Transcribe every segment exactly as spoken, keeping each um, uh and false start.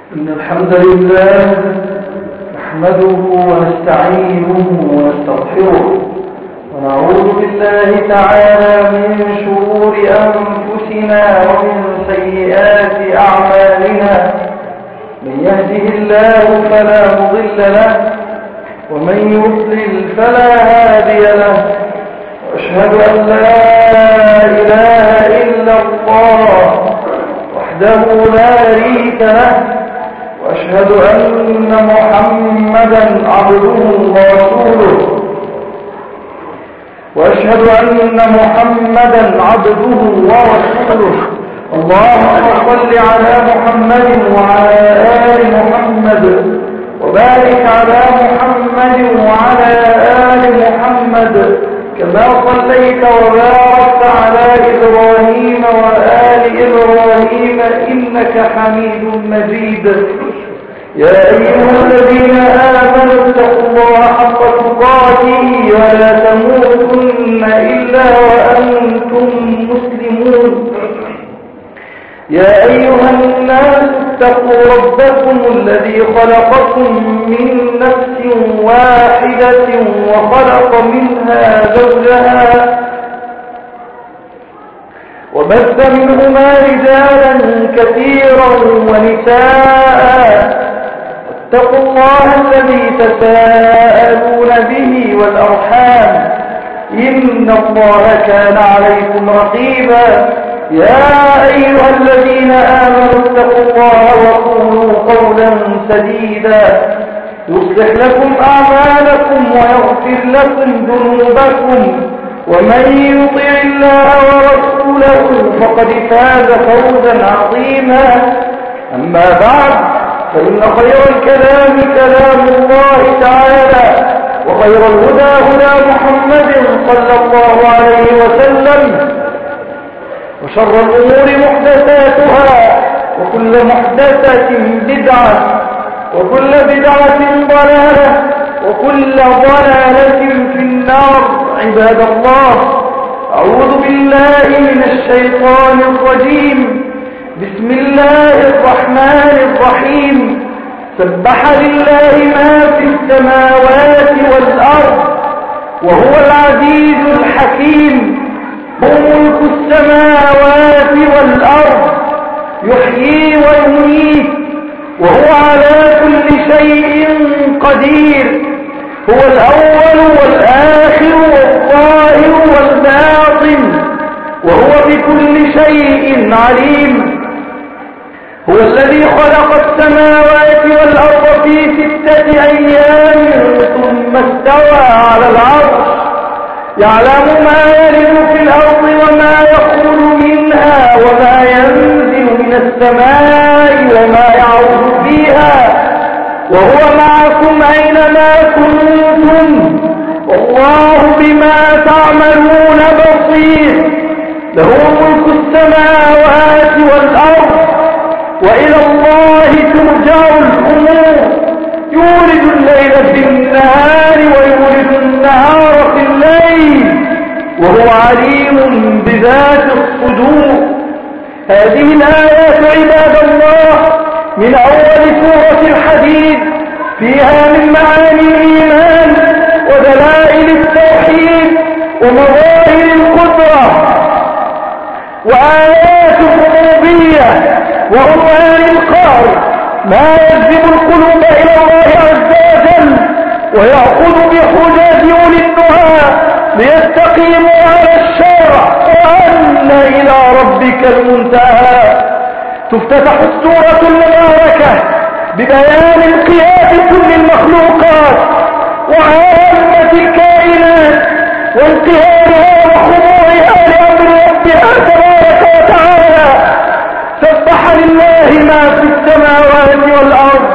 إن الحمد لله نحمده ونستعينه ونستغفره ونعوذ بالله تعالى من شرور أنفسنا ومن سيئات أعمالنا. من يهده الله فلا مضل له ومن يضلل فلا هادي له، وأشهد أن لا إله إلا الله وحده لا شريك له، وأشهد أن محمدا عبده ورسوله وأشهد أن محمدا عبده ورسوله اللهم صل على محمد وعلى آل محمد وبارك على محمد وعلى آل محمد كما صليت وباركت على إبراهيم وآل إبراهيم إنك حميد مجيد. يا أيها الذين آمنوا اتقوا الله حق تقاته ولا تموتن إلا وأنتم مسلمون. يا أيها الناس اتقوا ربكم الذي خلقكم من نفس واحدة وخلق منها زوجها وبث منهما رجالا كثيرا ونساء. اتقوا الله الذي تساءلون به والأرحام إن الله كان عليكم رقيبا. يا أيها الذين آمنوا اتقوا الله وقولوا قولا سديدا يصلح لكم أعمالكم ويغفر لكم ذنوبكم، ومن يطع الله ورسوله فقد فاز فوزا عظيما. أما بعد، فإن خير الكلام كلام الله تعالى، وخير الهدى هدى محمد صلى الله عليه وسلم، وشر الأمور محدثاتها، وكل محدثة بدعة، وكل بدعة ضلالة، وكل ضلالة في النار. عباد الله، أعوذ بالله من الشيطان الرجيم. بسم الله الرحمن الرحيم. سبح لله ما في السماوات والأرض وهو العزيز الحكيم. هو ملك السماوات والأرض يحيي ويميت وهو على كل شيء قدير. هو الأول والآخر والظاهر والباطن وهو بكل شيء عليم. هو الذي خلق السماوات والأرض في ستة أيام ثم استوى على العرش، يعلم ما يلج في الأرض وما يخرج منها وما ينزل من السماء وما يعرج فيها، وهو معكم أينما كنتم والله بما تعملون بصير. له ملك السماوات والأرض وإلى الله ترجع الأمور. يولد الليل في النهار ويولد النهار في الليل وهو عليم بذات الصدور. هذه الآيات عباد الله من أول سورة الحديد فيها من معاني الإيمان ودلائل التوحيد ومظاهر القدرة وآيات الربوبية وعنوان القهر، ما يجذب القلوب إلى الله عز وجل ويأخذ بحجج أولي النهى ليستقيموا على الشرع، وأن إلى ربك المنتهى. تفتتح السورة المباركة ببيان انقياد كل المخلوقات وعامة الكائنات وانقيادها وخضوعها لأمر ربها تبارك وتعالى. سبح لله ما في السماوات والأرض.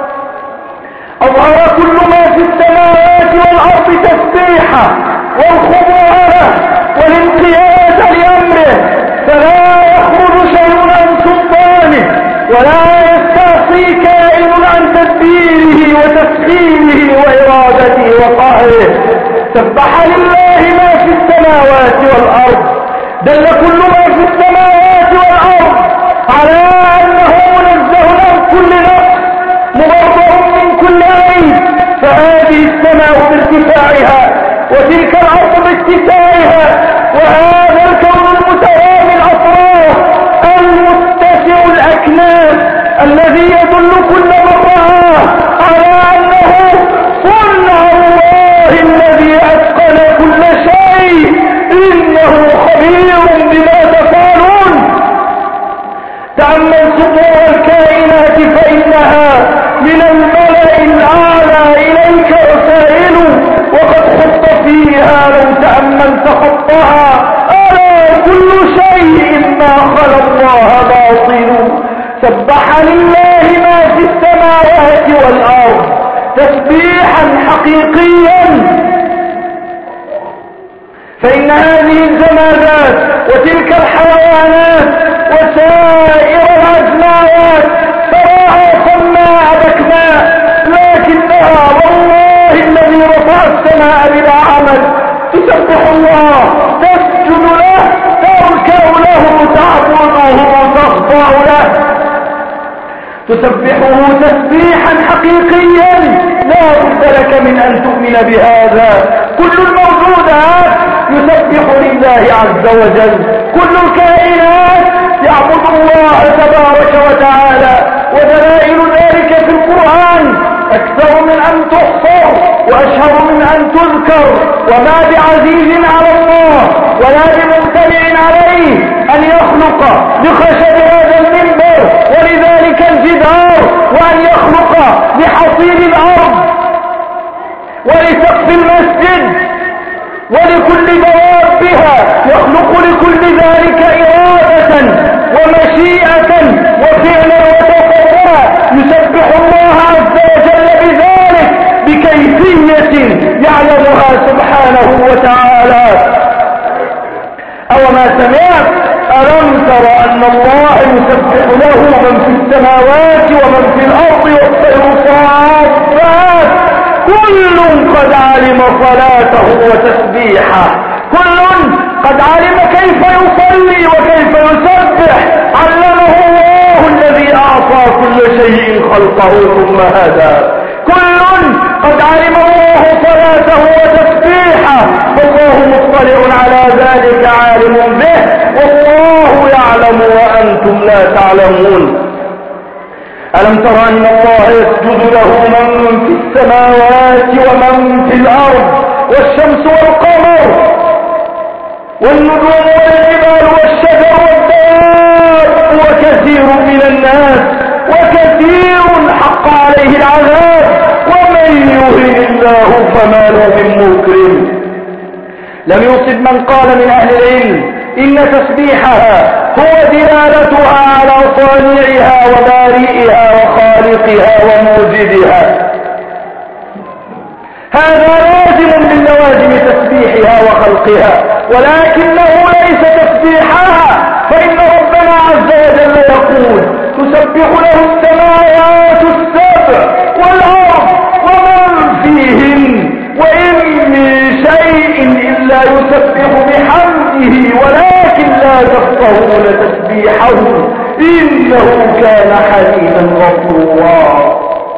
أظهر كل ما في السماوات والأرض تسبيحه والخضوع له والانقياد لأمره، فلا يخرج شيء عن سلطانه ولا يستعصي كائن عن تدبيره وتسخيره وإرادته وقهره. سبح لله ما في السماوات والأرض. دل كل ما في السماوات والأرض على أنه منزه عن كل نفس هذه السماء بارتفاعها وتلك الأرض باتساعها وهذا الكون المتوامي الأطراف المتسع الأكناف الذي يدل كل من رآه على أنه صنع الله الذي أتقن كل شيء إنه خبير بما تفعلون. تأمل سطور الكائنات فإنها من الملأ الأعلى إليك رسائل وقد خط فيها لو تأملت خطها ألا كل شيء ما خلى الله باطل. سبح لله ما في السماوات والأرض تسبيحا حقيقيا، فإن هذه الجمادات وتلك الحيوانات وسائر الأجمعات تراها صماء بكماء لكنها والله الذي رفع السماء بلا عمل تسبح الله، تسجد له، تركع له، تعبده، تخضع له، تسبحه تسبيحا حقيقيا لا بد لك من أن تؤمن بهذا. كل الموجودات يسبح لله عز وجل، كل الكائنات يعبد الله تبارك وتعالى، ودلائل ذلك في القرآن أكثر من أن تحصر وأشهر من أن تذكر، وما بعزيز على الله ولا بممتنع عليه أن يخلق بخشب هذا المنبر ولذلك الجدار، وأن يخلق لحصير الأرض ولسقف المسجد ولكل دوابها، يخلق لكل ذلك إرادة ومشيئة وفعلا وتفكيرا. يسبح الله عز وجل بذلك بكيفية يعلمها سبحانه وتعالى. أوما سمعت ألم تر أن الله يسبح له من في السماوات ومن في الأرض والطير صافات كل قد علم صلاته وتسبيحه، كل قد علم كيف يصلي وكيف يسبح، علمه الله الذي أعطى كل شيء خلقه ثم هدى. كل قد علم الله صلاته وتسبيحه فالله مطلع على ذلك عالم به، والله يعلم وأنتم لا تعلمون. ألم تر أن الله يسجد له من في السماوات ومن في الأرض والشمس والقمر والنجوم والجبال والشجر والدواب وكثير من الناس وكثير حق عليه العذاب ومن يهن الله فما له من مكرم. لم يصب من قال من أهل العلم إن تسبيحها هو دلالتها على صانعها وبارئها وخالقها وموجدها، هذا لازم من لوازم تسبيحها وخلقها، ولكنه ليس تسبيحها، فإن ربنا عز وجل يقول تسبح له السماوات السبع والأرض ومن فيهن وإن من شيء إلا يسبح بحمده ولكن لا تفقهون تسبيحه إنه كان حليما غفورا.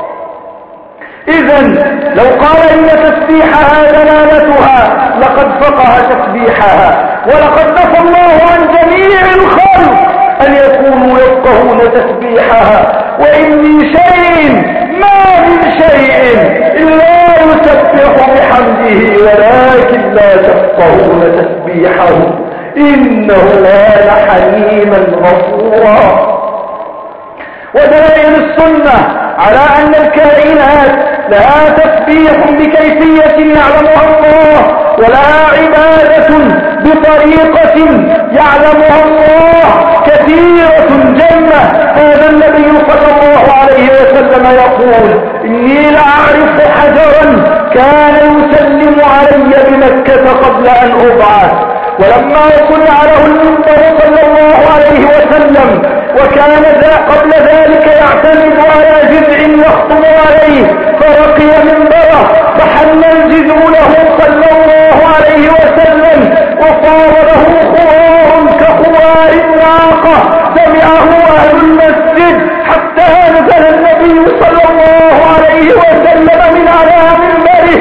إذن لو قال إن تسبيحها دلالتها لقد فقه تسبيحها، ولقد نفى الله عن جميع الخلق أن يكونوا يفقهون تسبيحها، وإن من شيء ما من شيء إلا يسبح بحمده ولكن لا تفقهون تسبيحه إنه كان حليما غفورا. ودلائل السنة على أن الكائنات لها تسبيح بكيفية يعلمها الله ولها عبادة بطريقة يعلمها الله كثيرة جمة. هذا النبي صلى الله عليه وسلم يقول إني لأعرف حجرا كان يسلم علي بمكة قبل أن أبعث، ولما صنع له المنبر صلى الله عليه وسلم وكان ذا قبل ذلك يعتمد على جذع يخطب عليه فرقي منبره فحل الجذع له صلى الله عليه وسلم وصار له خوار كخوار الناقة سمعه أهل المسجد حتى نزل النبي صلى الله عليه وسلم من على منبره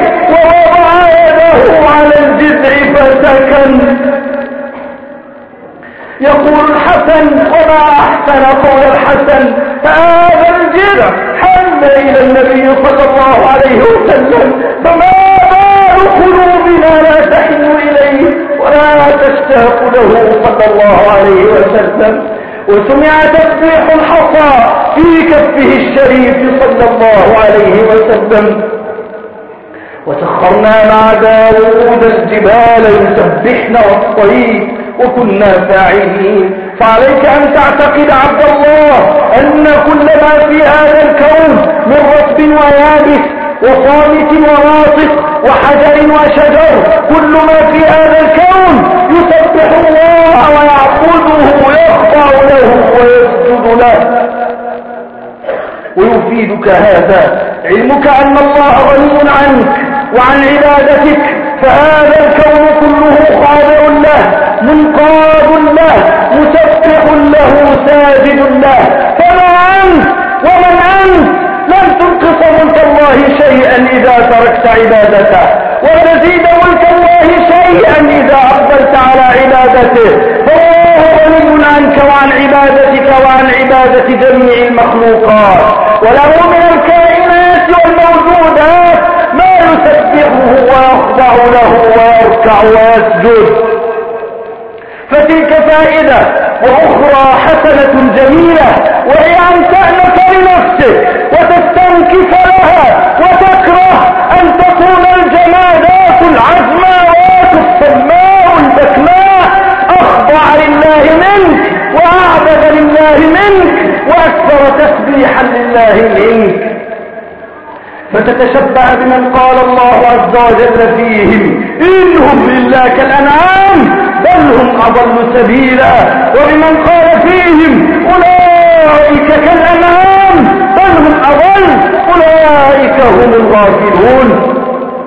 الحسن وما أحسن قول الحسن. هذا الجرع حن إلى النبي صلى الله عليه وسلم، فما بال قلوبنا لا تحن إليه ولا تشتاق له صلى الله عليه وسلم. وسمع تسبيح الحصى في كفه الشريف صلى الله عليه وسلم. وسخرنا مع داود الجبال يسبحن والطير وكنا فاعلين. فعليك أن تعتقد عبد الله أن كل ما في هذا الكون من رطب ويابس وصامت وراسخ وحجر وشجر، كل ما في هذا الكون يسبح الله ويعبده ويخضع له ويسجد له. ويفيدك هذا علمك أن الله غني عنك وعن عبادتك، فهذا الكون كله خاضع له منقاد له مسبح له ساجد له. فما أنت ومن أنت؟ لن تنقص ملك الله شيئا إذا تركت عبادته، وتزيد ملك الله شيئا إذا أقبلت على عبادته. فالله غني عنك وعن عبادتك وعن عبادة جميع المخلوقات، وله من الكائنات والموجودات ما يسبحه ويخضع له ويركع ويسجد. فتلك فائدة وأخرى حسنة جميلة، وهي أن تأنف لنفسك وتستنكف لها وتكره أن تكون الجمادات العزماوات السماء البكماء أخضع لله منك وأعبد لله منك وأكثر تسبيحا لله منك، فتتشبع بمن قال الله عز وجل فيهم إنهم إلا كالأنعام بل هم أضل سبيلا، وبمن قال فيهم أولئك كالأنعام بل هم أضل أولئك هم الغافلون.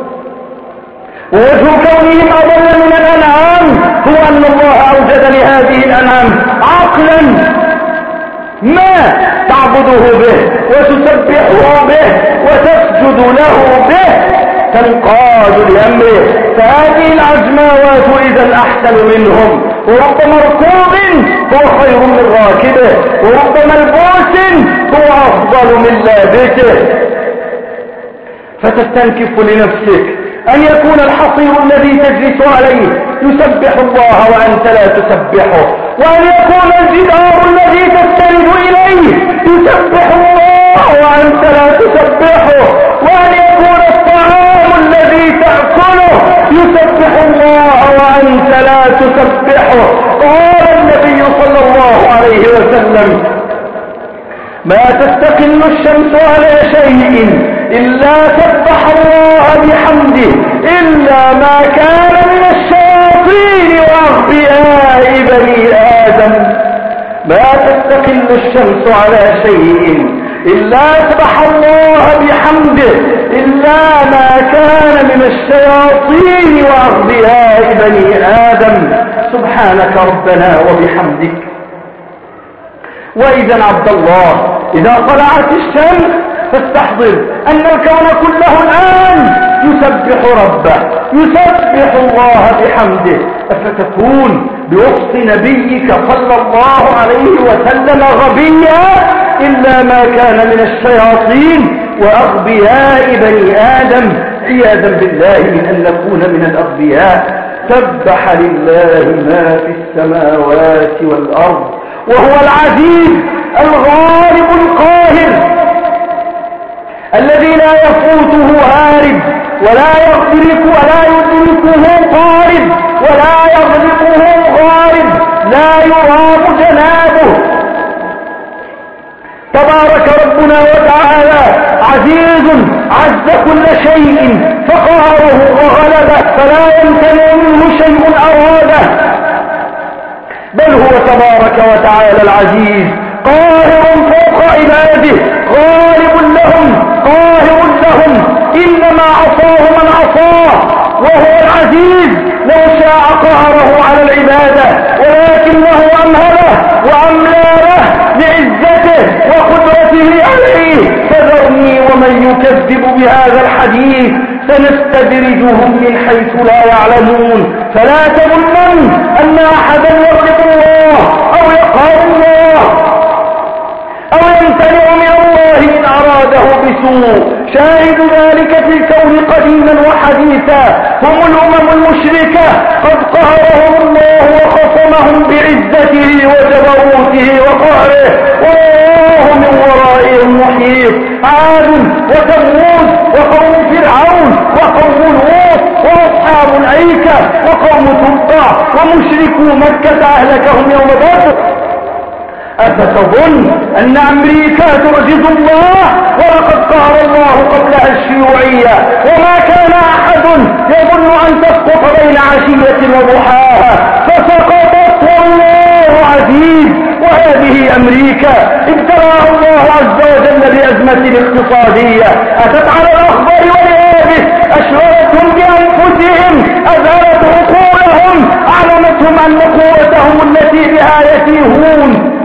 ووجه كونهم أضل من الأنعام هو أن الله أوجد لهذه الأنعام عقلا ما تعبده به وتسبحه به وتسجد له به تنقاد لأمره. فهذه العزماوات إذا أحسن منهم، ورب مركوب هو خير من راكبه، ورب ملبوس هو أفضل من لابسه. فتستنكف لنفسك أن يكون الحصير الذي تجلس عليه يسبح الله وأنت لا تسبحه، وأن يكون الجدار الذي تستند إليه يسبح الله وأنت لا تسبحه، وأن يكون الطعام الذي تأكله يسبح الله وأنت لا تسبحه. قال النبي صلى الله عليه وسلم ما تستقل الشمس على شيء إلا سبح الله بحمده إلا ما كان من الشياطين وأغبياء بني آدم. ما تستقل الشمس على شيء إلا سبح الله بحمده إلا ما كان من الشياطين وأغبياء بني آدم. سبحانك ربنا وبحمدك. وإذا عبد الله إذا طلعت الشمس فاستحضر أن الكون كله الآن يسبح ربه يسبح الله بحمده، أفتكون بوصف نبيك صلى الله عليه وسلم غبيا إلا ما كان من الشياطين وأغبياء بني آدم، عياذا بالله من أن نكون من الأغبياء. سبح لله ما في السماوات والأرض وهو العزيز الغالب القاهر الذي لا يفوته هارب ولا يدرك ولا يدركه قارب ولا يغلبه غارب، لا يرام جنابه. تبارك ربنا وتعالى عزيز عز كل شيء فقهره وغلبه، فلا يمتنع منه شيء أراده، بل هو تبارك وتعالى العزيز قاهر فوق عباده غالب لهم قاهر لهم، إنما عصاه من عصاه، وهو العزيز لو شاء قهره على العبادة ولكنه أمهله وأملى له لعزته وقدرته عليه. فذرني ومن يكذب يكذب بهذا الحديث سنستدرجهم من حيث لا يعلمون. فلا تظنن أن أحدا يغضب الله أو يقهر الله أو يمتنع من الله إن أراده بسوء. شاهد ذلك في الكون قديما وحديثا هم الأمم المشركة، قد قهرهم الله وخصمهم بعزته وجبروته وقهره، والله من ورائهم محيط. عاد وثمود وقوم فرعون وقوم لوط وأصحاب الأيكة وقوم تبع ومشركو مكة أهلكهم يوم بدر. أفتظن أن أمريكا تعجز الله؟ ولقد قهر الله قبلها الشيوعية، وما كان أحد يظن أن تسقط بين عشية وضحاها فسقطت والله عزيز. وهذه أمريكا ابتلاها الله عز وجل بأزمة اقتصادية أتت على الأخبار واليابس، أشغلتهم بأنفسهم، أذهلت عقولهم، أعلمتهم أن قوتهم التي بها يتيهون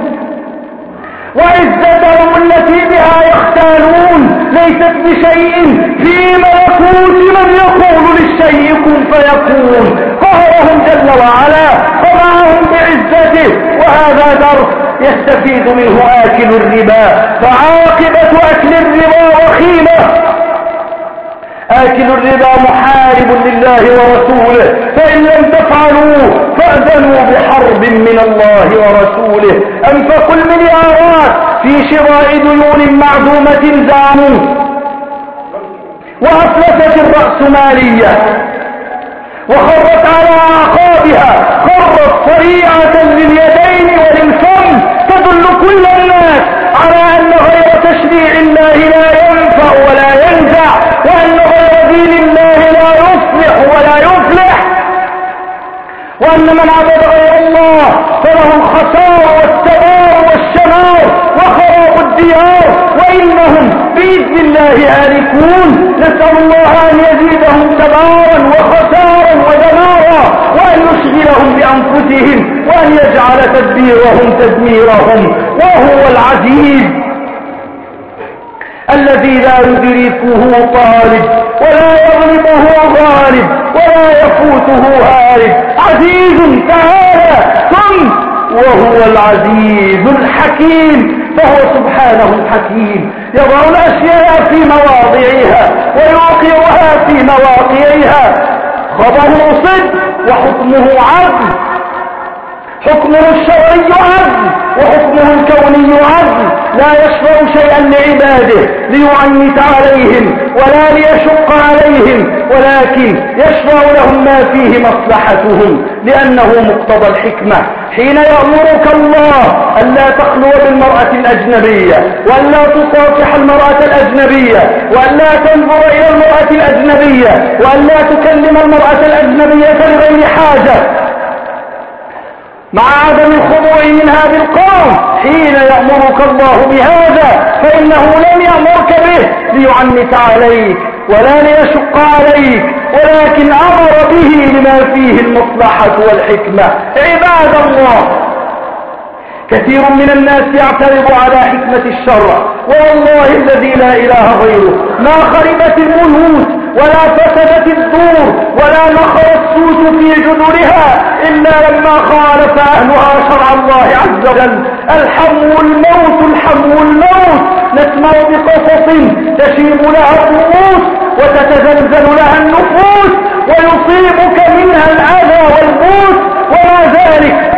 وعزتهم التي بها يختالون ليست بشيء في ملكوت من يقول للشيء كن فيكون. قهرهم جل وعلا قمعهم بعزته، وهذا درس يستفيد منه آكل الربا، فعاقبة أكل الربا وخيمة. آكل الربا محارب لله ورسوله، فإن لم تفعلوا فأذنوا بحرب من الله ورسوله. أنفقوا المليارات في شراء ديون معدومة زعموا، وأفلست الرأسمالية وخرت على أعقابها، خرت صريعة لليدين وللفم تدل كل الناس على أن غير تشريع الله لا ينفع ولا ينفع، وأن غير دين الله لا يصلح ولا يفلح، وأن من عبد غير الله فله الخسار والتبار والشمار وخراب الديار، وإنهم بإذن الله هالكون. نسأل الله أن يزيدهم تبارا وخسارا ودمارا، وأن يشغلهم بأنفسهم، وأن يجعل تدبيرهم تدميرهم، وهو العزيز الذي لا يدركه طالب ولا يغلبه غالب ولا يفوته هارب. عزيز تعالى ثم وهو العزيز الحكيم، فهو سبحانه الحكيم يضع الأشياء في مواضعها ويوقعها في مواقعها. خبره صدق وحكمه عدل، حكمه الشرعي عدل وحكمه الكوني عدل، لا يشرع شيئا لعباده ليعنت عليهم ولا ليشق عليهم، ولكن يشرع لهم ما فيه مصلحتهم، لأنه مقتضى الحكمة. حين يأمرك الله ألا تخلو بالمرأة الأجنبية، وألا تصافح المرأة الأجنبية، وألا تنظر إلى المرأة الأجنبية، وألا تكلم المرأة الأجنبية لغير حاجة، مع عدم الخضوع منها بالقول، حين يأمرك الله بهذا فإنه لم يأمرك به ليعنت عليك ولا ليشق عليك، ولكن أمر به لما فيه المصلحة والحكمة. عباد الله، كثير من الناس يعترض على حكمة الشرع، والله الذي لا إله غيره ما خربت البيوت ولا فسدت الدور ولا نخر السوس في جذورها إلا لما خالف أهلها شرع الله عز وجل. الحم الموت، الحم الموت. نسمع بقصص تشيب لها الرؤوس وتتزلزل لها النفوس ويصيبك منها الأذى والبوس، وما ذلك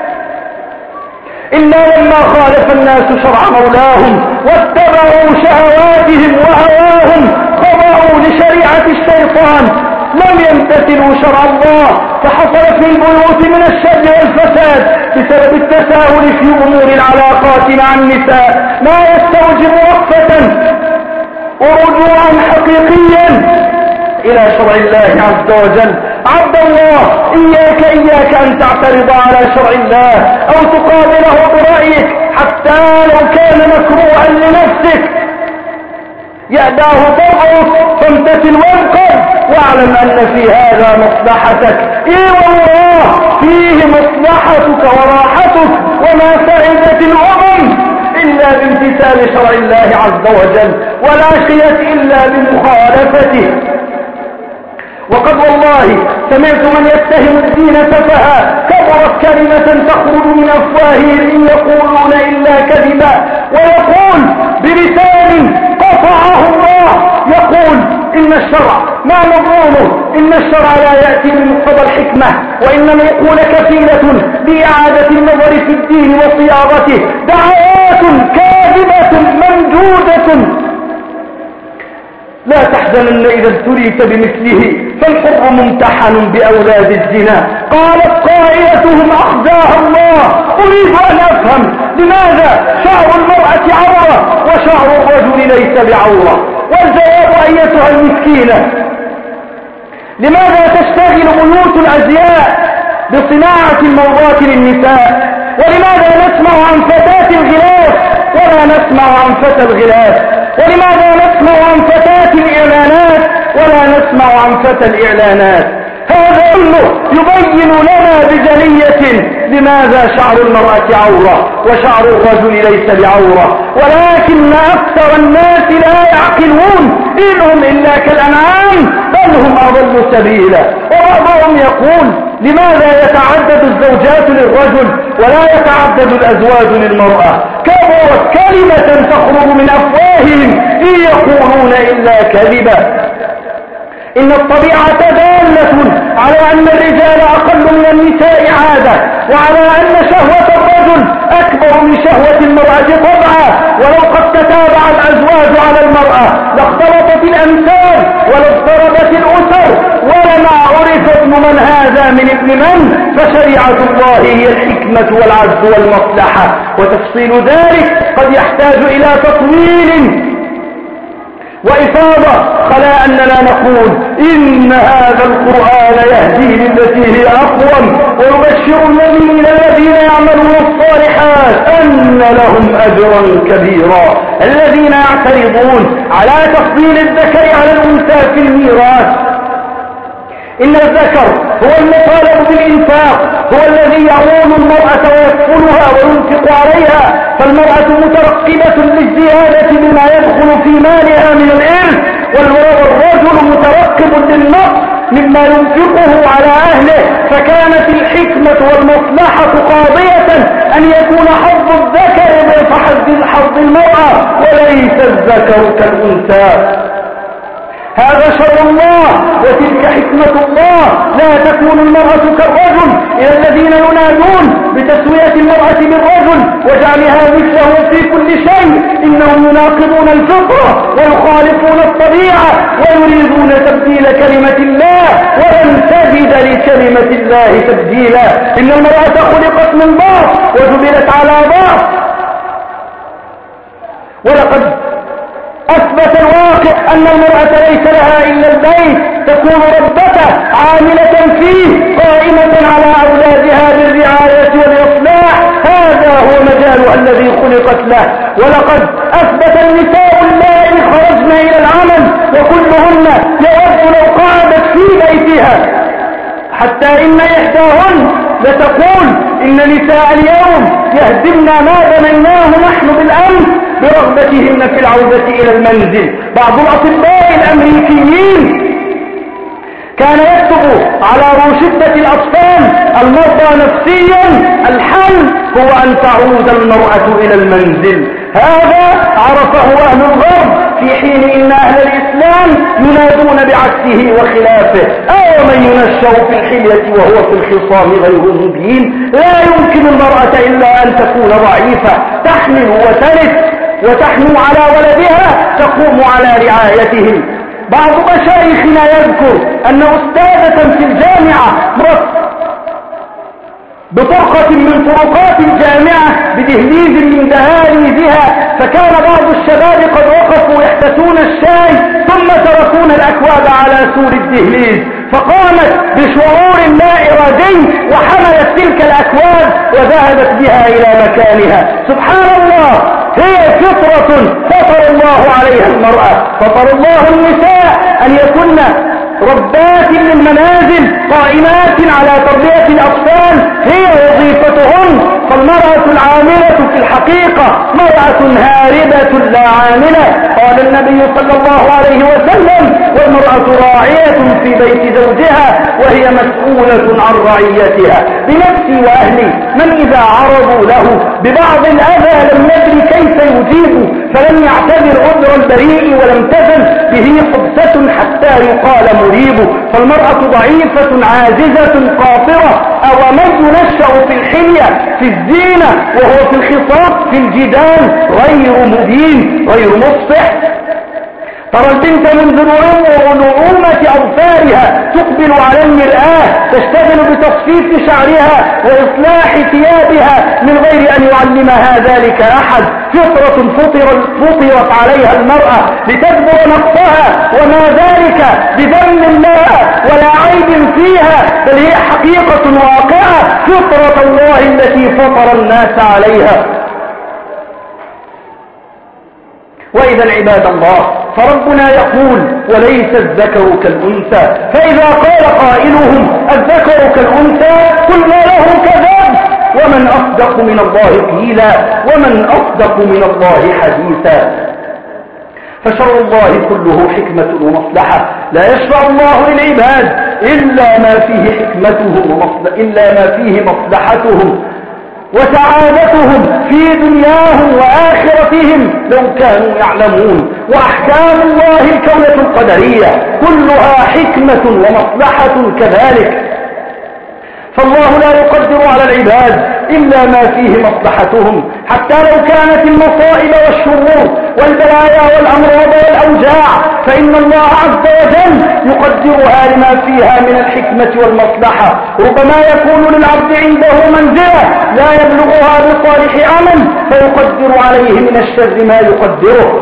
إلا لما خالف الناس شرع مولاهم واتبعوا شهواتهم وهواهم، خضعوا لشريعة الشيطان، لم يمتثلوا شرع الله، فحصل في البيوت من الشر والفساد بسبب التساهل في أمور العلاقات مع النساء ما يستوجب وقفة ورجوعا حقيقيا إلى شرع الله عز وجل. عبد الله، إياك إياك أن تعترض على شرع الله أو تقابله برأيك حتى لو كان مكروها لنفسك، يأداه تضعف فامتثل وانقذ، واعلم أن في هذا مصلحتك. إيه والله فيه مصلحتك وراحتك وما سعدت الأمم إلا بامتثال شرع الله عز وجل، ولا شية إلا بمخالفته. وقد والله سمعت من يتهم الدين سفها، كبرت كلمة تخرج من أفواههم إن يقولون إلا كذبا، ويقول بلسان قطعه الله، يقول إن الشرع ما مضمونه، إن الشرع لا يأتي بمقتضى الحكمة، وإن العقول كفيلة بإعادة النظر في الدين وصياغته. دعوات كاذبة منجودة. لا تحزنن إذا ابتليت بمثله، فالحر ممتحن بأولاد الزنا. قالت قائلتهم أخزاها الله. أريد أن أفهم لماذا شعر المرأة عورة وشعر الرجل ليس بعورة؟ والجواب أيتها المسكينة، لماذا تشتغل بيوت الأزياء بصناعة المرضات للنساء؟ ولماذا نسمع عن فتاة الغلاف ولا نسمع عن فتى الغلاف؟ ولماذا نسمع عن فتاة الإعلانات ولا نسمع عن فتى الإعلانات؟ هذا كله يبين لنا بجلية لماذا شعر المرأة عورة وشعر الرجل ليس بعورة، ولكن أكثر الناس لا يعقلون، إن هم إلا كالأنعام بل هم أضل سبيلا. وبعضهم يقول لماذا يتعدد الزوجات للرجل ولا يتعدد الأزواج للمرأة؟ كبرت كلمة تخرج من أفواههم إن يقولون إلا كذبا. إن الطبيعة دالة على أن الرجال أقل من النساء عادة، وعلى أن شهوة الرجل أكبر من شهوة المرأة طبعا. ولو قد تتابع الأزواج على المرأة لاختلطت الأمثال ولاضطربت الأسر ولما عرف ابن من هذا من ابن من، فشريعة الله هي الحكمة والعدل والمصلحة. وتفصيل ذلك قد يحتاج إلى تطويل وإفاضة، خلا أننا نقول إن هذا القرآن يهدي للتي هي أقوم، ويبشر المؤمنين الذين يعملون الصالحات أن لهم أجرا كبيرا. الذين يعترضون على تفضيل الذكر على الأنثى في الميراث، إن الذكر هو المطالب بالإنفاق، هو الذي يعول المرأة ويكفلها وينفق عليها، فالمرأة مترقبة للزيادة بما يدخل في مالها من الإرث، والرجل مترقب للنقص مما ينفقه على أهله. فكانت الحكمة والمصلحة قاضية أن يكون حظ الذكر ضعف حظ المرأة وليس الذكر كالأنثى. هذا شرع الله وتلك حكمة الله. لا تكون المرأة كالرجل، إلى الذين ينادون بتسوية المرأة بالرجل وجعلها مثله في كل شيء، إنهم يناقضون الفطرة ويخالفون الطبيعة ويريدون تبديل كلمة الله، ولن تجد لكلمة الله تبديلا. إن المرأة خلقت من ضعف وجبلت على ضعف، ولقد أثبت الواقع أن المرأة ليس لها إلا البيت، تكون ربته عاملة فيه قائمة على أولادها بالرعاية والإصلاح. هذا هو مجالها الذي خلقت له. ولقد أثبت النساء اللائي خرجن إلى العمل وكلهن يود لو قعدت في بيتها، حتى إن إحداهن لتقول إن نساء اليوم يهدمن ما بنيناه نحن بالأمس برغبتهن في العودة إلى المنزل. بعض الأطباء الأمريكيين كان يكتب على روشتة الأطفال المرضى نفسيا: الحل هو أن تعود المرأة إلى المنزل. هذا عرفه أهل الغرب، في حين إن أهل الإسلام ينادون بعكسه وخلافه. أو من ينشأ في الحلية وهو في الخصام غير مبين. لا يمكن المرأة إلا أن تكون ضعيفة، تحمل وتلد وتحنو على ولدها، تقوم على رعايتهم. بعض مشايخنا يذكر أن أستاذة في الجامعة مرت بطرقة من طرقات الجامعة بدهليز من دهاليزها، فكان بعض الشباب قد وقفوا يحتسون الشاي ثم تركون الأكواب على سور الدهليز، فقامت بشعور لا إرادي وحملت تلك الأكواب وذهبت بها إلى مكانها. سبحان الله، هي فطرة فطر الله عليها المرأة. فطر الله النساء أن يكن ربات للمنازل قائمات على تربية الأطفال، هي وظيفتهن فالمرأة العاملة في الحقيقة مرأة هاربة لا عاملة. قال النبي صلى الله عليه وسلم: والمرأة راعية في بيت زوجها وهي مسؤولة عن رعيتها. بنفسي وأهلي من إذا عرضوا له ببعض الأذى لم يدري كيف يجيب، فلم يعتبر عذر البريء ولم تزل به حبسة حتى يقال مريب. فالمرأة ضعيفة عاجزة قاصرة، أو من ينشأ في الحلية في الزينة وهو في الخصام في الجدال غير مبين غير مصح. ترى البنت منذ نعومة أظفارها تقبل على المرآة، تشتغل بتصفيف شعرها وإصلاح ثيابها من غير أن يعلمها ذلك أحد. فطرة فطر فطرت عليها المرأة لتكبر نقصها، وما ذلك بذم الله ولا عيب فيها، بل هي حقيقة واقعة فطرة الله التي فطر الناس عليها. وإذا عباد الله فربنا يقول: وليس الذكر كالأنثى. فإذا قال قائلهم الذكر كالأنثى قلنا له كذاب، ومن أصدق من الله قيلا ومن أصدق من الله حديثا. فشر الله كله حكمة ومصلحة، لا يشرع الله للعباد إلا ما فيه حكمته إلا ما فيه مصلحتهم وسعادتهم في دنياهم وآخرتهم لو كانوا يعلمون. وأحكام الله الكونة القدرية كلها حكمة ومصلحة كذلك، فالله لا يقدر على العباد إلا ما فيه مصلحتهم، حتى لو كانت المصائب والشرور والبلايا والأمراض والأوجاع فإن الله عز وجل يقدرها لما فيها من الحكمة والمصلحة. ربما يكون للعبد عنده منزلة لا يبلغها بصالح عمل فيقدر عليه من الشر ما يقدره.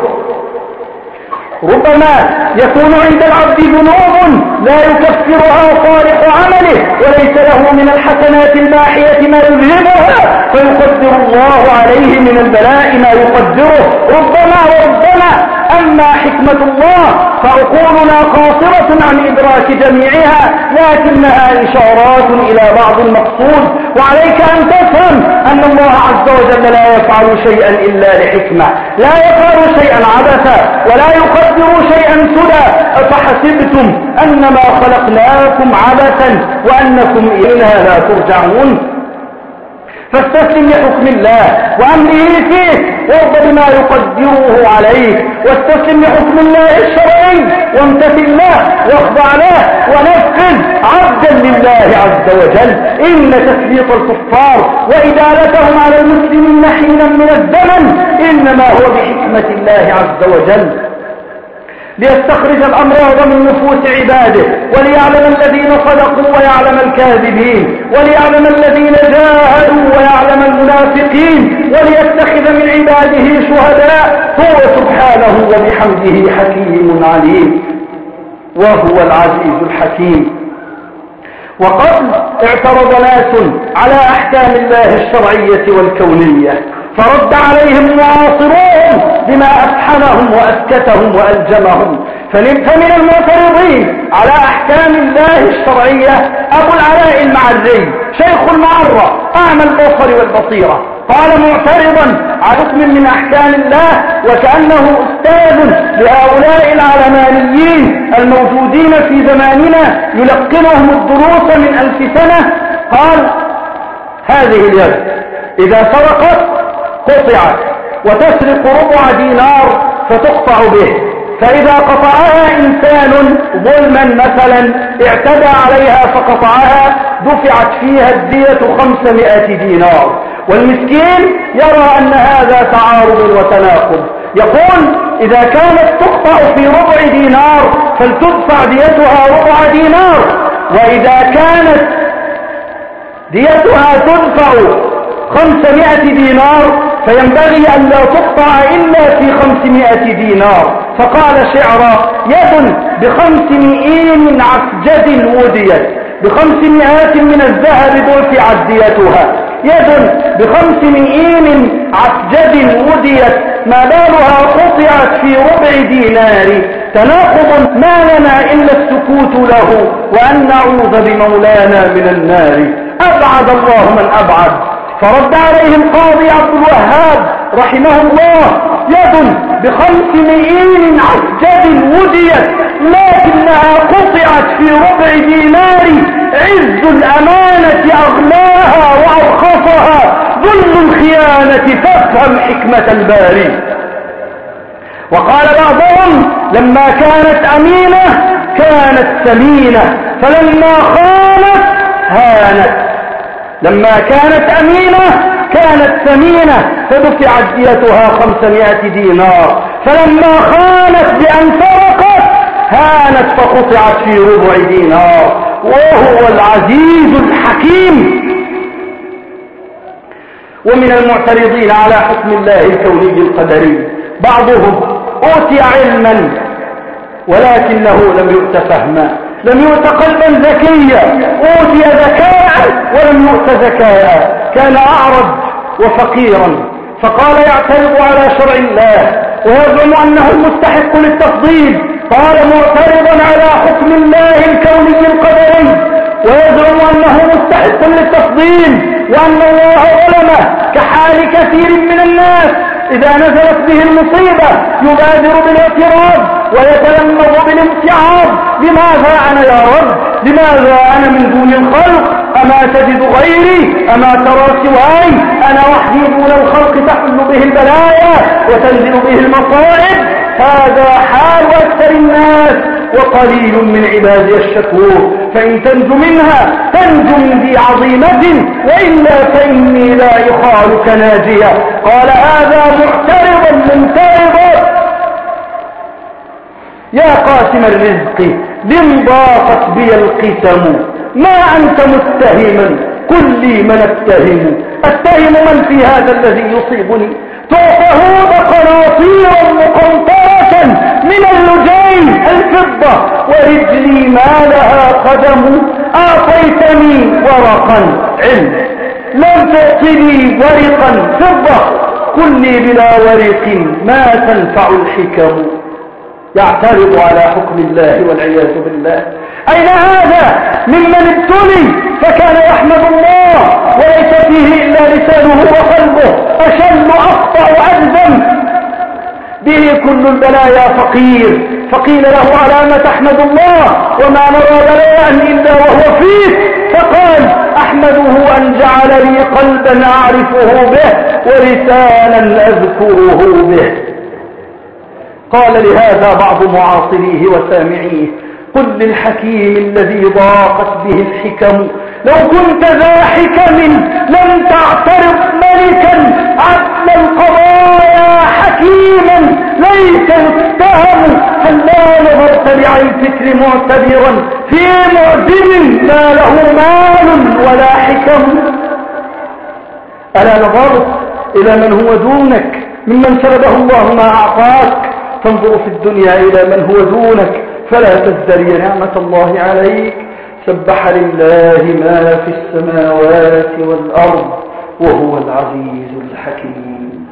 ربما يكون عند العبد ذنوب لا يكفرها صالح عمله وليس له من الحسنات الماحية ما يذهبها فيقدر الله عليه من البلاء ما يقدره. ربما وربما أما حكمة الله فعقولنا قاصرة عن إدراك جميعها، لكنها إشارات إلى بعض المقصود. وعليك أن تفهم أن الله عز وجل لا يفعل شيئا إلا لحكمة، لا يفعل شيئا عبثا ولا يقدر شيئا سدى. أفحسبتم أنما خلقناكم عبثا وأنكم إلينا لا ترجعون. فاستسلم لحكم الله وأمره فيه وارض بما يقدره عليك، واستسلم لحكم الله الشرعي وامتثل له واخضع له ونفذ عبدا لله عز وجل. إن تسليط الكفار وإدالتهم على المسلمين حينا من الزمن إنما هو بحكمة الله عز وجل، ليستخرج الأمراض من نفوس عباده، وليعلم الذين صدقوا ويعلم الكاذبين، وليعلم الذين جاهدوا ويعلم المنافقين، وليتخذ من عباده شهداء. هو سبحانه وبحمده حكيم عليم وهو العزيز الحكيم. وقد اعترض ناس على أحكام الله الشرعية والكونية فرد عليهم معاصروهم بما أفحمهم وأسكتهم وألجمهم. فمن المعترضين على أحكام الله الشرعية أبو العلاء المعري شيخ المعرة أعمى البصر والبصيرة، قال معترضا على حكم من أحكام الله وكأنه أستاذ لهؤلاء العلمانيين الموجودين في زماننا يلقنهم الدروس من ألف سنة. قال: هذه اليد إذا سرقت قطعت، وتسرق ربع دينار فتقطع به، فإذا قطعها إنسان ظلما مثلا اعتدى عليها فقطعها دفعت فيها الدية خمسمائة دينار. والمسكين يرى أن هذا تعارض وتناقض، يقول: إذا كانت تقطع في ربع دينار فلتدفع ديتها ربع دينار، وإذا كانت ديتها تدفع خمسمائة دينار فينبغي أن لا تقطع إلا في خمسمائة دينار. فقال شعرا: يد بخمسمائين عسجد وديت، بخمسمائات من الذهب دفعت ديتها. يد بخمسمائين عسجد وديت ما بالها قطعت في ربع دينار. تناقض ما لنا إلا السكوت له وأن نعوذ بمولانا من النار. أبعد الله من أبعد. فرد عليه القاضي عبد الوهاب رحمه الله: يد بخمس مئين عسجد وديت، لكنها قطعت في ربع دينار، عز الأمانة أغلاها وأرخصها، ذل الخيانة فافهم حكمة الباري. وقال بعضهم: لما كانت أمينة كانت سمينة، فلما خانت هانت. لما كانت أمينة كانت ثمينة فدفعت ديتها خمسمائة دينار، فلما خانت بأن سرقت هانت فقطعت في ربع دينار، وهو العزيز الحكيم. ومن المعترضين على حكم الله الكوني القدري بعضهم أوتي علما ولكنه لم يؤت فهما، لم يؤت قلبا ذكيا، أوتي ذكاء ولم يؤت ذكاء، كان أعرج وفقيرا فقال يعترض على شرع الله ويزعم أنه المستحق للتفضيل، قال معترضا على حكم الله الكوني القدري ويزعم أنه مستحق للتفضيل، وأن الله ظلمه كحال كثير من الناس إذا نزلت به المصيبة يبادر بالاعتراض ويتلمذ بالامتعاض: لماذا أنا يا رب؟ لماذا أنا من دون الخلق؟ أما تجد غيري؟ أما ترى سواي؟ أنا وحدي دون الخلق تحل به البلايا وتنزل به المصائب. هذا حال أكثر الناس وقليل من عبادي الشكور، فإن تنجو منها تنجو من ذي عظيمة، وإلا فإني لا يخالك ناجية. قال هذا معترضا منترضا: يا قاسم الرزق لم ضاقت بي القسم، ما أنت متهما قل لي من اتهم، اتهم من في هذا الذي يصيبني؟ تعطهون قناطيرا مقنطرة من اللجين الفضة ورجلي ما لها قدم، أعطيتني ورقا علم لم تعطني ورقا فضة، قل لي بلا ورق ما تنفع الحكم. يعترض على حكم الله والعياذ بالله. أين هذا ممن ابتلي فكان يحمد الله وليس فيه إلا لسانه وقلبه، أشل أقطع أجزم به كل البلايا فقير، فقيل له على ما تحمد الله وما نرى بلاء إلا وهو فيك؟ فقال أحمده أن جعل لي قلبا أعرفه به ولسانا أذكره به. قال لهذا بعض معاصريه وسامعيه: قل للحكيم الذي ضاقت به الحكم لو كنت ذا حكم لم تعترض ملكا عدل القضايا حكيما ليس يتهم، هلا نظرت بعين الفكر معتبرا في معدل ما له مال ولا حكم. ألا نظرت إلى من هو دونك ممن سلبه الله ما أعطاك؟ تنظر في الدنيا إلى من هو دونك فلا تزدري نعمة الله عليك. سبح لله ما في السماوات والأرض وهو العزيز الحكيم.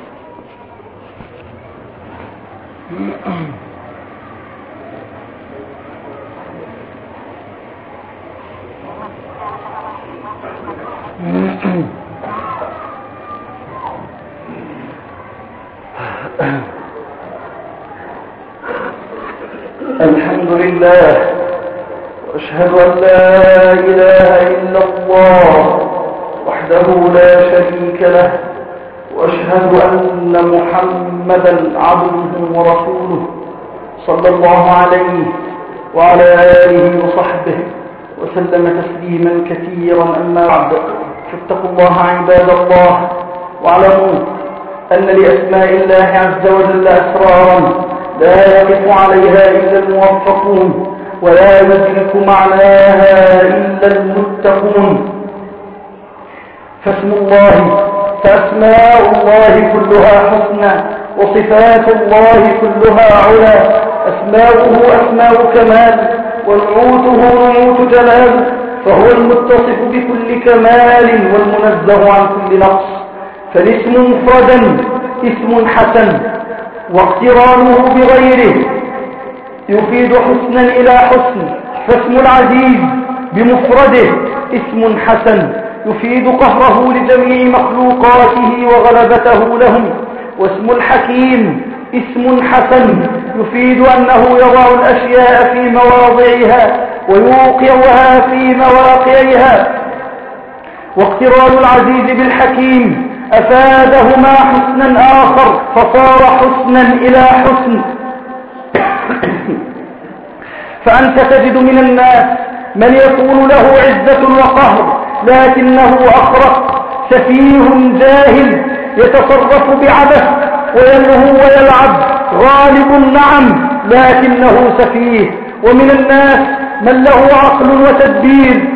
الحمد لله وأشهد أن لا إله إلا الله وحده لا شريك له، وأشهد أن محمدا عبده ورسوله صلى الله عليه وعلى آله وصحبه وسلم تسليما كثيرا. أما بعد، فاتقوا الله عباد الله، واعلموا أن لأسماء الله عز وجل أسرارا لا يقف عليها إلا الموفقون ولا يدرك معناها إلا المتقون. فاسم الله فأسماء الله كلها حسنى وصفات الله كلها علا. أسماؤه أسماء كمال ونعوته نعوت جلال، فهو المتصف بكل كمال والمنزه عن كل نقص. فالاسم مفردا اسم حسن، واقترانه بغيره يفيد حسنا إلى حسن. فاسم العزيز بمفرده اسم حسن، يفيد قهره لجميع مخلوقاته وغلبته لهم. واسم الحكيم اسم حسن يفيد أنه يضع الأشياء في مواضعها ويوقعها في مواقعها. واقتران العزيز بالحكيم أفادهما حسنا آخر فصار حسنا إلى حسن. فأنت تجد من الناس من يكون له عزة وقهر لكنه أخرق سفيه جاهل يتصرف بعبث ويلهو ويلعب غالب نعم لكنه سفيه. ومن الناس من له عقل وتدبير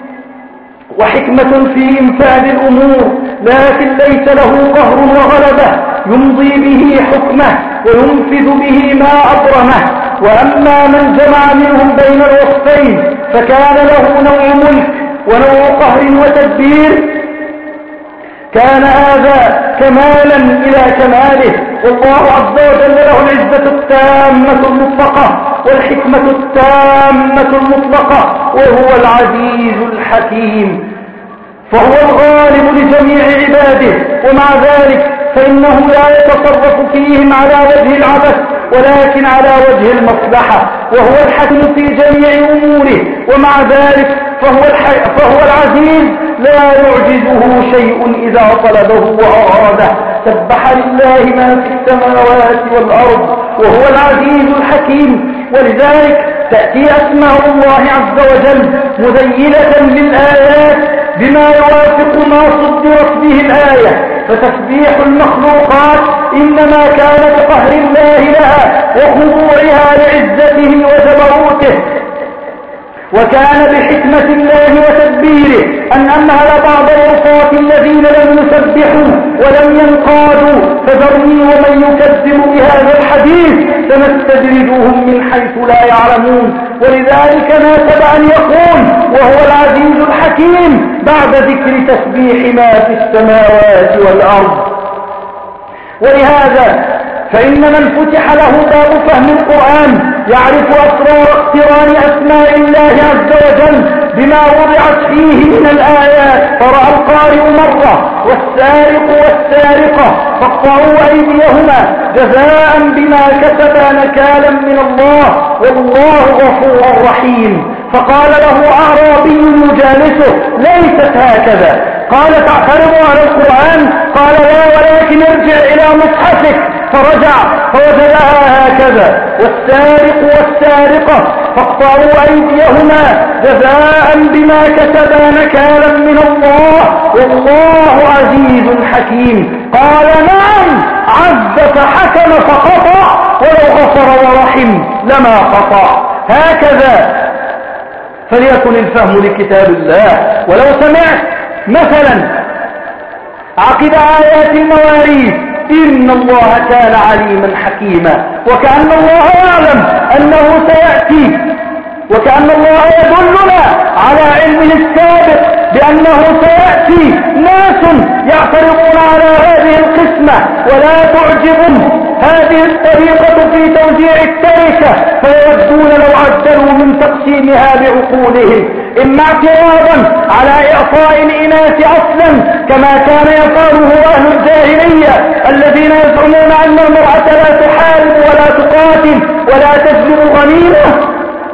وحكمة في إنفاذ الأمور لكن ليس له قهر وغلبة يمضي به حكمه وينفذ به ما أبرمه. وأما من جمع منهم بين الوصفين فكان له نوع ملك ونوع قهر وتدبير كان هذا كمالا إلى كماله. والله عز وجل له العزة التامة المطلقة والحكمة التامة المطلقة وهو العزيز الحكيم، فهو الغالب لجميع عباده. ومع ذلك فإنه لا يتصرف فيهم على وجه العبث ولكن على وجه المصلحة، وهو الحكم في جميع أموره. ومع ذلك فهو, فهو العزيز لا يعجزه شيء إذا طلبه وأراده. سبح لله ما في السماوات والأرض وهو العزيز الحكيم. ولذلك تأتي أسماء الله عز وجل مذيلة للآيات بما يوافق ما صدرت به الآية. فتسبيح المخلوقات إنما كان بقهر الله لها وخضوعها لعزته وجبروته، وكان بحكمة الله وتدبيره أن أمهل بعض العصاة الذين لم يسبحوا ولم ينقادوا. فذرني ومن يكذب بهذا الحديث سنستدرجهم من حيث لا يعلمون. ولذلك ناسب أن يقول وهو العزيز الحكيم بعد ذكر تسبيح ما في السماوات والأرض. ولهذا فإن من فتح له باب فهم القرآن يعرف أسرار اقتران أسماء الله عز وجل بما وضعت فيه من الآيات. فرأى القارئ مرة والسارق والسارقة فاقطعوا أيديهما جزاء بما كسبا نكالا من الله والله غفور رحيم. فقال له أعرابي يجالسه ليست هكذا. قال تعترض على القرآن؟ قال لا ولكن ارجع إلى مصحفك. فرجع فوجدها هكذا والسارق والسارقة فاقطعوا أيديهما جزاء بما كسبا نكالا من الله والله عزيز حكيم. قال نعم عز فحكم فقطع ولو غفر ورحم لما قطع. هكذا فليكن الفهم لكتاب الله. ولو سمعت مثلا عقد آيات المواريث إن الله كان عليما حكيما، وكأن الله يعلم أنه سيأتي، وكأن الله يدلنا على علمه السابق بأنه سيأتي ناس يعترضون على هذه القسمة ولا تعجبهم هذه الطريقة في توزيع التركة، فيودون لو عدلوا من تقسيمها بعقولهم، إما اعتراضا على إعطاء الإناث أصلا كما كان يفعله أهل الجاهلية الذين يزعمون أن المرأة لا تحارب ولا تقاتل ولا تجلب غنيمة،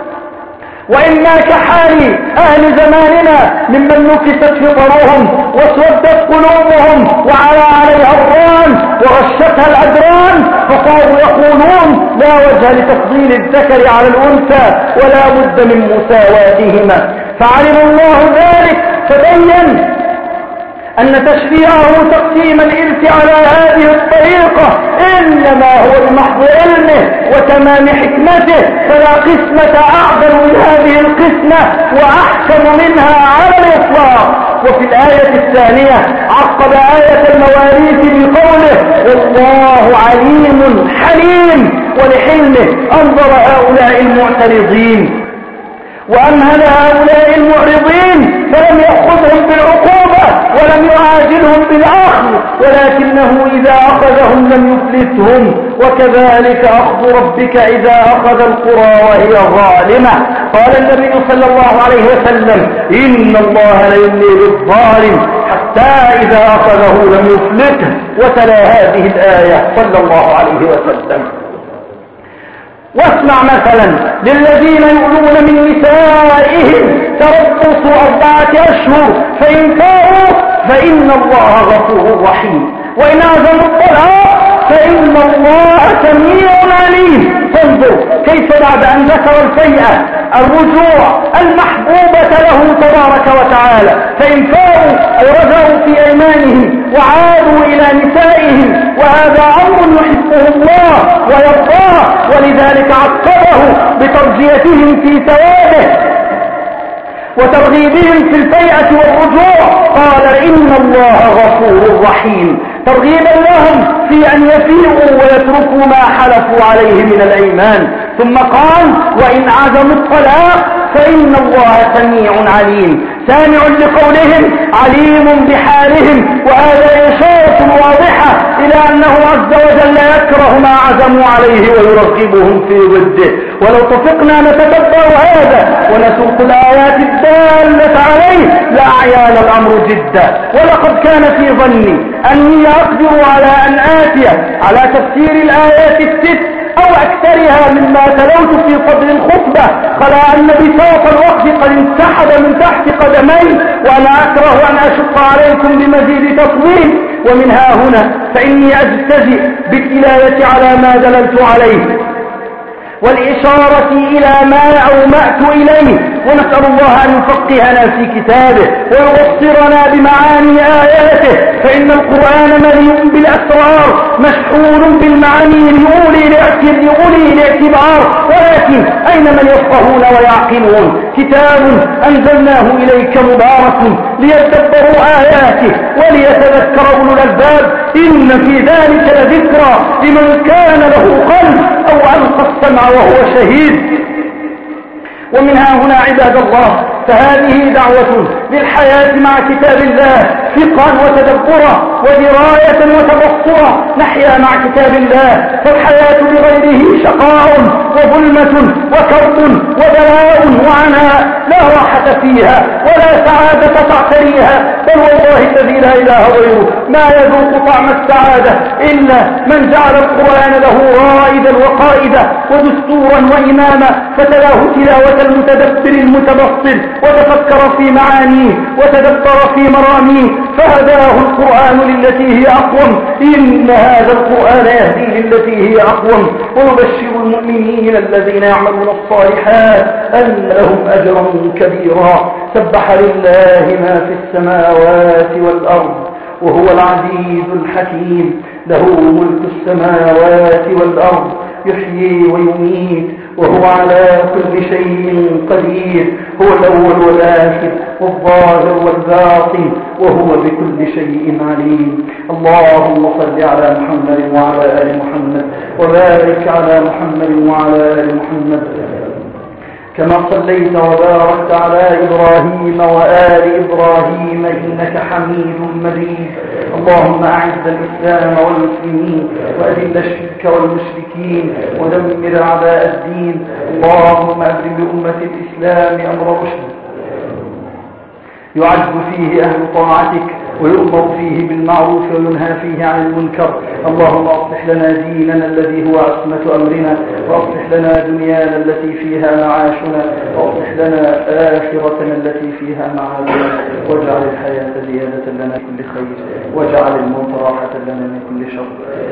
وإما كحال أهل زماننا ممن نكست فطرهم واسودت قلوبهم وعلى عليها الران وغشتها الأدران، فصاروا يقولون لا وجه لتفضيل الذكر على الأنثى ولا بد من مساواتهما. فعلم الله ذلك فبين أن تشريعه تقسيم الإرث على هذه الطريقة إنما هو بمحض علمه وتمام حكمته، فلا قسمة أعظم من هذه القسمة وأحكم منها على الإطلاق. وفي الآية الثانية عقب آية المواريث بقوله والله عليم حليم، ولحلمه أنظر هؤلاء المعترضين وأمهل هؤلاء المعرضين فلم يأخذهم بالعقوبة بالعقوبة ولم يعاجلهم بالأخذ، ولكنه إذا أخذهم لم يفلتهم، وكذلك أخذ ربك إذا أخذ القرى وهي ظالمة. قال النبي صلى الله عليه وسلم: إن الله ليملي للظالم حتى إذا أخذه لم يفلته. وتلا هذه الآية صلى الله عليه وسلم. واسمع مثلا للذين يؤلون من نسائهم تربص أربعة أشهر، فإن فاءوا فإن الله غفور رحيم، وإن عزموا الطلاق فإن الله سميع عليم. فانظر كيف بعد أن ذكر الفيئة الرجوع المحبوبة له تبارك وتعالى، فإن فاءوا أي رجعوا في أيمانهم وعادوا إلى نسائهم، وهذا أمر يحبه الله ويرضاه، ولذلك عقبه بترجيتهم في ثوابه وترغيبهم في الفيئة والرجوع. قال: إن الله غفور رحيم، ترغيبا لهم في أن يفيئوا ويتركوا ما حلفوا عليه من الأيمان. ثم قال: وإن عزموا الطلاق فإن الله سميع عليم، سامع لقولهم عليم بحالهم، وهذا إشارة واضحة إلى أنه عز وجل يكره ما عزموا عليه ويرغبهم في ضده. ولو طفقنا نتدبر هذا ونسوق الآيات الدالة عليه لأعيان الأمر جدا. ولقد كان في ظني أني أقدر على أن آتي على تفسير الآيات الست أو أكثرها مما تلوت في صدر الخطبة، خلا أن بساط الوقت قد انسحب من تحت قدمي، وأنا أكره أن أشق عليكم بمزيد تطويل. ومنها هنا فإني أجتزئ بالتلاوة على ما دللت عليه والإشارة إلى ما أومأت إليه، ونسأل الله أن يفقهنا في كتابه ويبصرنا بمعاني آياته، فإن القرآن مليء بالأسرار مشحون بالمعاني لأولي الاعتبار، ولكن أين من يفقهون ويعقلون؟ كتاب أنزلناه إليك مبارك ليتدبروا آياته وليتذكر أولو الألباب، إن في ذلك لذكرى لمن كان له قلب أو ألقى السمع وهو شهيد. ومنها هنا عباد الله فهذه دعوة للحياة مع كتاب الله فقها وتدبرا ودراية وتبصرا. نحيا مع كتاب الله، فالحياة بغيره شقاء وظلمة وكرب وبلاء وعناء لا راحة فيها ولا سعادة تعتريها، بل والله الذي لا إله غيره ما يذوق طعم السعادة إلا من جعل القرآن له رائدا وقائدا ودستورا وإماما، فتلاه تلاوة المتدبر المتبصر وتفكر في معانيه وتدبر في مراميه، فهداه القرآن للتي هي أقوم. إن هذا القرآن يهدي للتي هي أقوم، ونبشر المؤمنين الذين يعملون الصالحات أن لهم أجرا كبيرا. سبح لله ما في السماوات والأرض وهو العزيز الحكيم، له ملك السماوات والأرض، يحيي ويميت وهو على كل شيء قدير، هو الأول والآخر والظاهر والباطن وهو بكل شيء عليم. اللهم صل على محمد وعلى آل محمد، وبارك على محمد وعلى آل محمد كما صليت وباركت على إبراهيم وآل إبراهيم إنك حميد مجيد. اللهم أعز الإسلام والمسلمين وأذل الشرك والمشركين ودمر أعداء الدين. اللهم أبرم بأمة الإسلام أمر رشد يعد فيه أهل طاعتك ويؤمر فيه بالمعروف وينهى فيه عن المنكر. اللهم أصلح لنا ديننا الذي هو عصمة أمرنا، وأصلح لنا دنيانا التي فيها معاشنا، وأصلح لنا آخرتنا التي فيها معادنا، واجعل الحياة زيادة لنا كل خير، واجعل الموت راحة لنا من كل شر.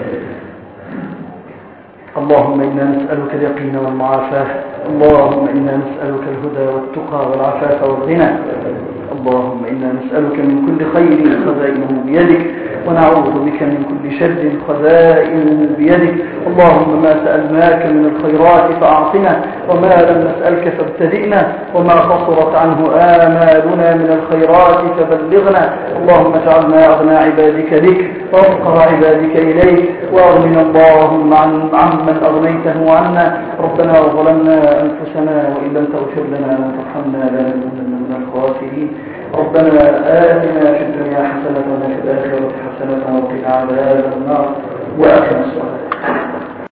اللهم إنا نسألك اليقين والمعافاة، اللهم إنا نسألك الهدى والتقى والعفاف والغنى، اللهم إنا نسألك من كل خير خزائنه بيدك، ونعوذ بك من كل شر خزائنه بيدك. اللهم ما سألناك من الخيرات فأعطنا، وما لم نسألك فابتدئنا، وما قصرت عنه آمالنا من الخيرات فبلغنا. اللهم اجعلنا أغنى عبادك بك وأفقر عبادك إليك، وأغننا اللهم عن عمن أغنيته عنا. ربنا ظلمنا أنفسنا وإن لم تغفر لنا وترحمنا لنكونن من الخاسرين. ربنا آتنا في الدنيا حسنة وفي الآخرة حسنة وقنا عذاب النار. وأقم الصلاة.